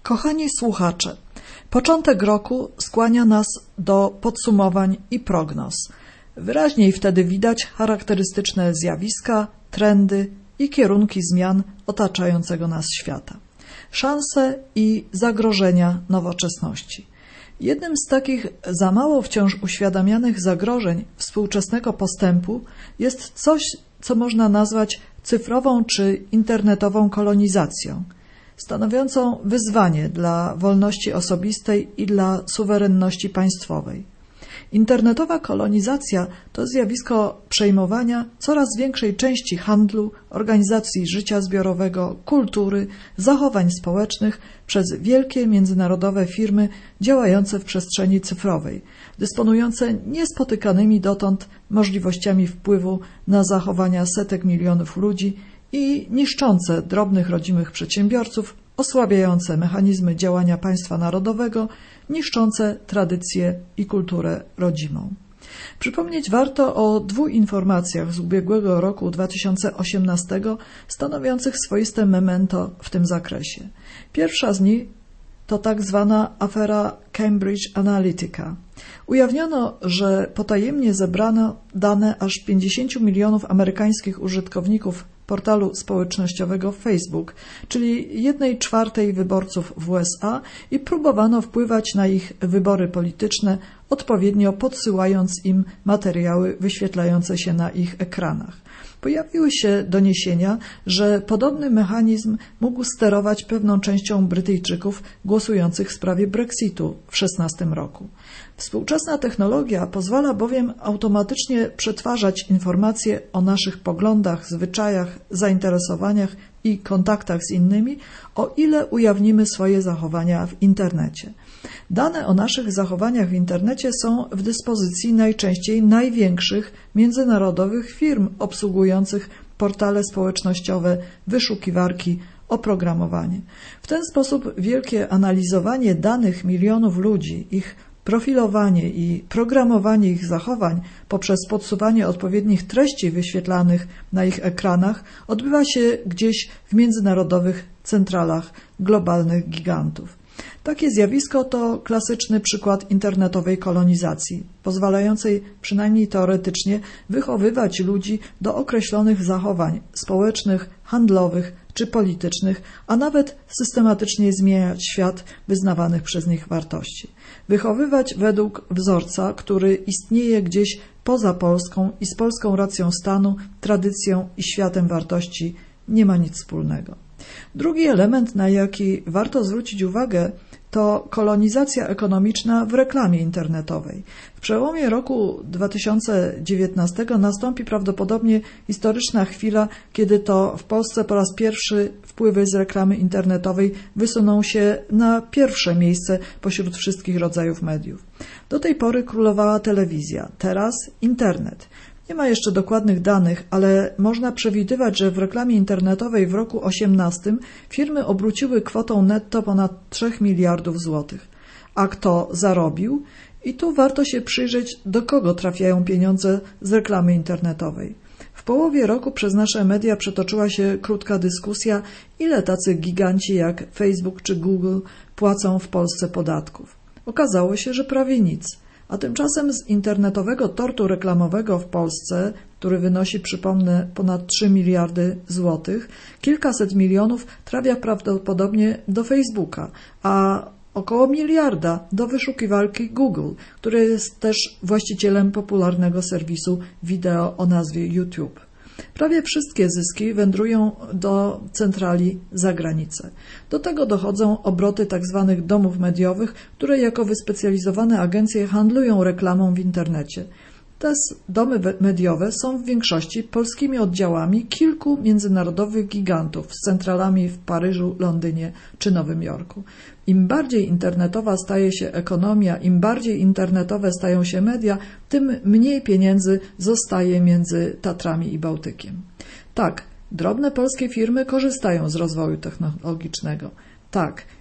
Kochani słuchacze, początek roku skłania nas do podsumowań i prognoz. Wyraźniej wtedy widać charakterystyczne zjawiska, trendy i kierunki zmian otaczającego nas świata. Szanse i zagrożenia nowoczesności. Jednym z takich za mało wciąż uświadamianych zagrożeń współczesnego postępu jest coś, co można nazwać cyfrową czy internetową kolonizacją, stanowiącą wyzwanie dla wolności osobistej i dla suwerenności państwowej. Internetowa kolonizacja to zjawisko przejmowania coraz większej części handlu, organizacji życia zbiorowego, kultury, zachowań społecznych przez wielkie międzynarodowe firmy działające w przestrzeni cyfrowej, dysponujące niespotykanymi dotąd możliwościami wpływu na zachowania setek milionów ludzi i niszczące drobnych rodzimych przedsiębiorców, osłabiające mechanizmy działania państwa narodowego, niszczące tradycje i kulturę rodzimą. Przypomnieć warto o 2 informacjach z ubiegłego roku 2018 stanowiących swoiste memento w tym zakresie. Pierwsza z nich to tak zwana afera Cambridge Analytica. Ujawniono, że potajemnie zebrano dane aż 50 milionów amerykańskich użytkowników portalu społecznościowego Facebook, czyli 1/4 wyborców w USA i próbowano wpływać na ich wybory polityczne, odpowiednio podsyłając im materiały wyświetlające się na ich ekranach. Pojawiły się doniesienia, że podobny mechanizm mógł sterować pewną częścią Brytyjczyków głosujących w sprawie Brexitu w 2016 roku. Współczesna technologia pozwala bowiem automatycznie przetwarzać informacje o naszych poglądach, zwyczajach, zainteresowaniach i kontaktach z innymi, o ile ujawnimy swoje zachowania w internecie. Dane o naszych zachowaniach w internecie są w dyspozycji najczęściej największych międzynarodowych firm obsługujących portale społecznościowe, wyszukiwarki, oprogramowanie. W ten sposób wielkie analizowanie danych milionów ludzi, ich profilowanie i programowanie ich zachowań poprzez podsuwanie odpowiednich treści wyświetlanych na ich ekranach odbywa się gdzieś w międzynarodowych centralach globalnych gigantów. Takie zjawisko to klasyczny przykład internetowej kolonizacji, pozwalającej przynajmniej teoretycznie wychowywać ludzi do określonych zachowań społecznych, handlowych czy politycznych, a nawet systematycznie zmieniać świat wyznawanych przez nich wartości. Wychowywać według wzorca, który istnieje gdzieś poza Polską i z polską racją stanu, tradycją i światem wartości nie ma nic wspólnego. Drugi element, na jaki warto zwrócić uwagę, to kolonizacja ekonomiczna w reklamie internetowej. W przełomie roku 2019 nastąpi prawdopodobnie historyczna chwila, kiedy to w Polsce po raz pierwszy wpływy z reklamy internetowej wysuną się na pierwsze miejsce pośród wszystkich rodzajów mediów. Do tej pory królowała telewizja, teraz internet. Nie ma jeszcze dokładnych danych, ale można przewidywać, że w reklamie internetowej w roku 2018 firmy obróciły kwotą netto ponad 3 miliardów złotych. A kto zarobił? I tu warto się przyjrzeć, do kogo trafiają pieniądze z reklamy internetowej. W połowie roku przez nasze media przetoczyła się krótka dyskusja, ile tacy giganci jak Facebook czy Google płacą w Polsce podatków. Okazało się, że prawie nic. A tymczasem z internetowego tortu reklamowego w Polsce, który wynosi, przypomnę, ponad 3 miliardy złotych, kilkaset milionów trafia prawdopodobnie do Facebooka, a około miliarda do wyszukiwarki Google, który jest też właścicielem popularnego serwisu wideo o nazwie YouTube. Prawie wszystkie zyski wędrują do centrali za granicę. Do tego dochodzą obroty tzw. domów mediowych, które jako wyspecjalizowane agencje handlują reklamą w internecie. Te domy mediowe są w większości polskimi oddziałami kilku międzynarodowych gigantów z centralami w Paryżu, Londynie czy Nowym Jorku. Im bardziej internetowa staje się ekonomia, im bardziej internetowe stają się media, tym mniej pieniędzy zostaje między Tatrami i Bałtykiem. Tak, drobne polskie firmy korzystają z rozwoju technologicznego. Tak,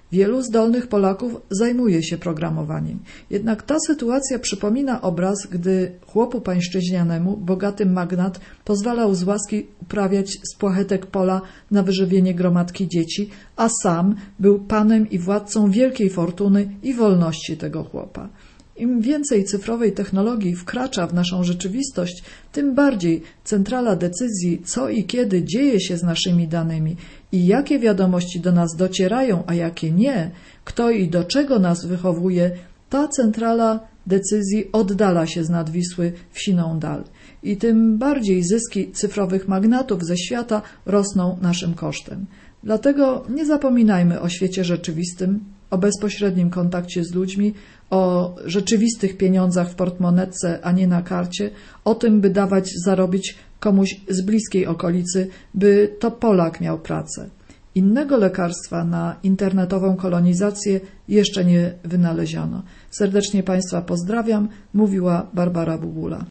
Wielu zdolnych Polaków zajmuje się programowaniem. Jednak ta sytuacja przypomina obraz, gdy chłopu pańszczyźnianemu bogaty magnat pozwalał z łaski uprawiać z płachetek pola na wyżywienie gromadki dzieci, a sam był panem i władcą wielkiej fortuny i wolności tego chłopa. Im więcej cyfrowej technologii wkracza w naszą rzeczywistość, tym bardziej centrala decyzji, co i kiedy dzieje się z naszymi danymi i jakie wiadomości do nas docierają, a jakie nie, kto i do czego nas wychowuje, ta centrala decyzji oddala się z nad Wisły w siną dal. I tym bardziej zyski cyfrowych magnatów ze świata rosną naszym kosztem. Dlatego nie zapominajmy o świecie rzeczywistym, o bezpośrednim kontakcie z ludźmi, o rzeczywistych pieniądzach w portmonetce, a nie na karcie, o tym, by dawać zarobić komuś z bliskiej okolicy, by to Polak miał pracę. Innego lekarstwa na internetową kolonizację jeszcze nie wynaleziono. Serdecznie Państwa pozdrawiam, mówiła Barbara Bubula.